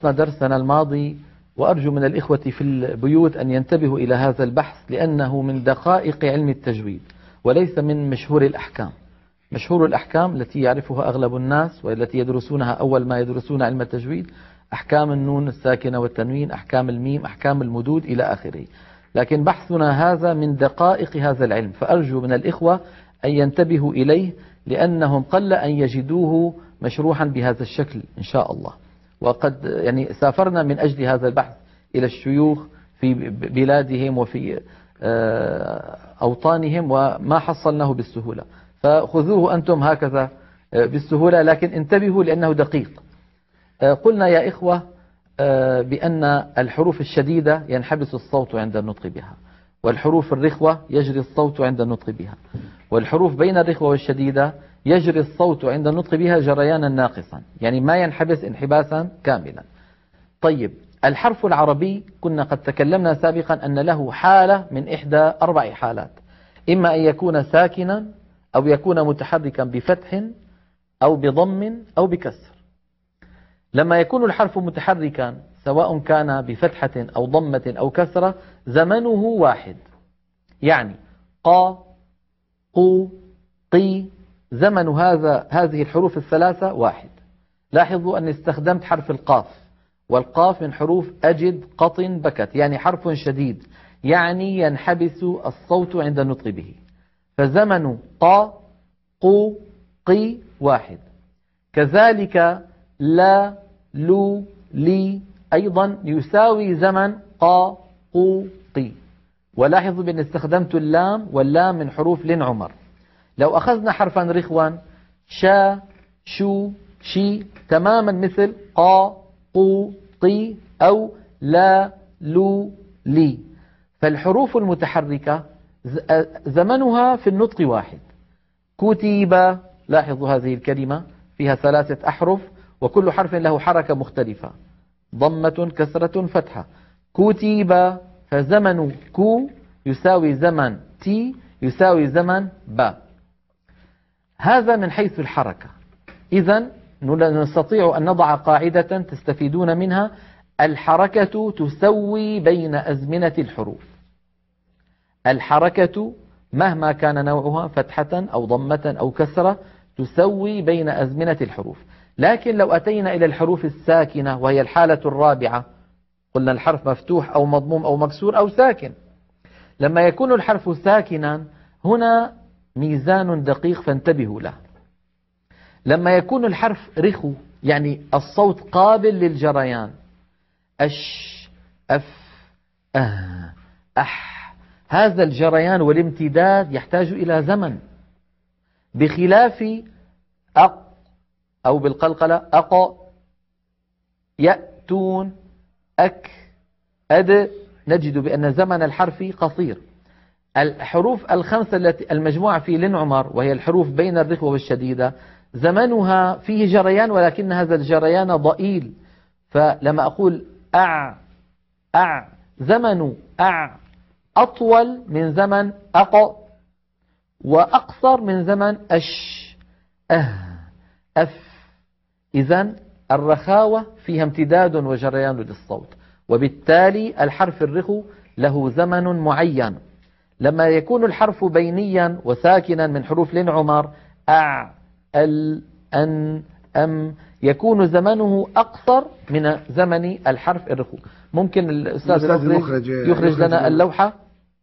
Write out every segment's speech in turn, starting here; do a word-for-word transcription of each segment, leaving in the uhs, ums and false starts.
درسنا الماضي، وأرجو من الإخوة في البيوت أن ينتبهوا إلى هذا البحث، لأنه من دقائق علم التجويد وليس من مشهور الأحكام. مشهور الأحكام التي يعرفها أغلب الناس والتي يدرسونها أول ما يدرسون علم التجويد أحكام النون الساكنة والتنوين، أحكام الميم، أحكام المدود إلى آخره. لكن بحثنا هذا من دقائق هذا العلم، فأرجو من الإخوة أن ينتبهوا إليه، لأنهم قل أن يجدوه مشروحا بهذا الشكل إن شاء الله. وقد يعني سافرنا من أجل هذا البحث إلى الشيوخ في بلادهم وفي أوطانهم وما حصلناه بالسهولة، فخذوه أنتم هكذا بالسهولة، لكن انتبهوا لأنه دقيق. قلنا يا إخوة بأن الحروف الشديدة ينحبس الصوت عند النطق بها، والحروف الرخوة يجري الصوت عند النطق بها، والحروف بين الرخوة والشديدة يجري الصوت عند النطق بها جريانا ناقصا، يعني ما ينحبس انحباسا كاملا. طيب، الحرف العربي كنا قد تكلمنا سابقا أن له حالة من إحدى أربع حالات، إما أن يكون ساكنا أو يكون متحركا بفتح أو بضم أو بكسر. لما يكون الحرف متحركا سواء كان بفتحة أو ضمة أو كسرة زمنه واحد، يعني قا قو قي، زمن هذا هذه الحروف الثلاثة واحد. لاحظوا أني استخدمت حرف القاف، والقاف من حروف أجد قط بكت، يعني حرف شديد، يعني ينحبس الصوت عند النطق به، فزمن قا قو قي واحد. كذلك لا لو لي أيضا يساوي زمن قا قو قي. ولاحظوا بأن استخدمت اللام، واللام من حروف لن عمر. لو أخذنا حرفا رخوا شا شو شي تماما مثل قا قو قي أو لا لو لي، فالحروف المتحركة زمنها في النطق واحد. كتب، لاحظوا هذه الكلمة فيها ثلاثة أحرف وكل حرف له حركة مختلفة، ضمة كسرة فتحة. كتب، فزمن كو يساوي زمن تي يساوي زمن با. هذا من حيث الحركة. إذن نستطيع أن نضع قاعدة تستفيدون منها: الحركة تسوي بين أزمنة الحروف. الحركة مهما كان نوعها فتحة أو ضمة أو كسرة تسوي بين أزمنة الحروف. لكن لو أتينا إلى الحروف الساكنة وهي الحالة الرابعة، قلنا الحرف مفتوح أو مضموم أو مكسور أو ساكن. لما يكون الحرف ساكنا هنا ميزان دقيق فانتبهوا له. لما يكون الحرف رخو يعني الصوت قابل للجريان، أش أف أه أح، هذا الجريان والامتداد يحتاج إلى زمن، بخلاف أق أو بالقلقلة أق يأتون أك أد، نجد بأن زمن الحرف قصير. الحروف الخمسة التي المجموعة في لن عمر وهي الحروف بين الرخوة والشديدة زمنها فيه جريان، ولكن هذا الجريان ضئيل. فلما أقول أع أع، زمن أع أطول من زمن أق، وأقصر من زمن أش أه أف. إذن الرخاوة فيها امتداد وجريان للصوت، وبالتالي الحرف الرخو له زمن معين. لما يكون الحرف بينيا وساكنا من حروف لن عمر أع ال أن أم، يكون زمنه أقصر من زمن الحرف الرخو. ممكن الأستاذ المخرج يخرج لنا اللوحة؟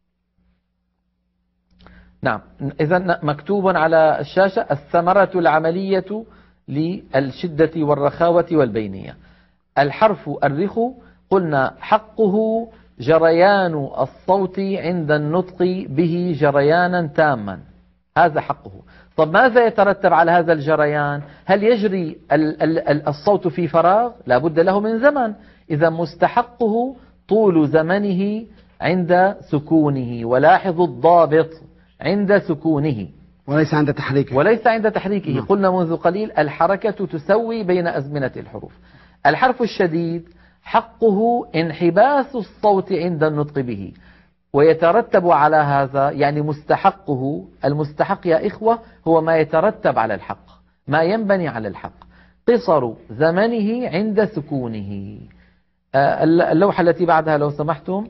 نعم. إذن مكتوب على الشاشة: الثمرة العملية للشدة والرخاوة والبينية. الحرف الرخو قلنا حقه جريان الصوت عند النطق به جريانا تاما، هذا حقه. طب ماذا يترتب على هذا الجريان؟ هل يجري الصوت في فراغ؟ لا بد له من زمن. إذا مستحقه طول زمنه عند سكونه، ولاحظوا الضابط: عند سكونه وليس عند تحريكه. وليس عند تحريكه. نعم. قلنا منذ قليل الحركة تسوي بين أزمنة الحروف. الحرف الشديد حقه انحباس الصوت عند النطق به، ويترتب على هذا يعني مستحقه. المستحق يا إخوة هو ما يترتب على الحق، ما ينبني على الحق. قصر زمنه عند سكونه. اللوحة التي بعدها لو سمحتم،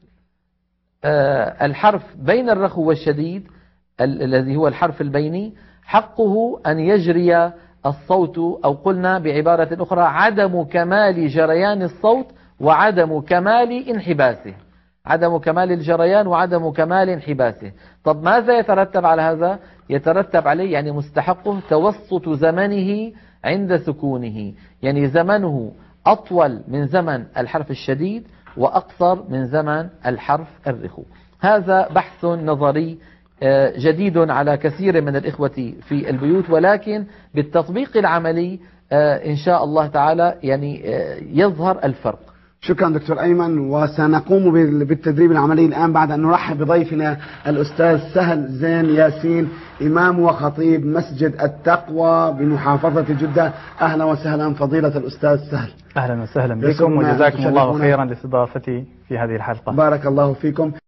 الحرف بين الرخو والشديد الذي هو الحرف البيني حقه أن يجري الصوت، أو قلنا بعبارة أخرى عدم كمال جريان الصوت وعدم كمال انحباسه، عدم كمال الجريان وعدم كمال انحباسه. طب ماذا يترتب على هذا؟ يترتب عليه يعني مستحقه توسط زمنه عند سكونه، يعني زمنه أطول من زمن الحرف الشديد وأقصر من زمن الحرف الرخو. هذا بحث نظري جديد على كثير من الإخوة في البيوت، ولكن بالتطبيق العملي إن شاء الله تعالى يعني يظهر الفرق. شكرا دكتور أيمن، وسنقوم بالتدريب العملي الآن بعد أن نرحب بضيفنا الأستاذ سهل زين ياسين، إمام وخطيب مسجد التقوى بمحافظة جدة. أهلا وسهلا فضيلة الأستاذ سهل. أهلا وسهلا بكم، وجزاكم الله خيرا لاستضافتي في هذه الحلقة. بارك الله فيكم.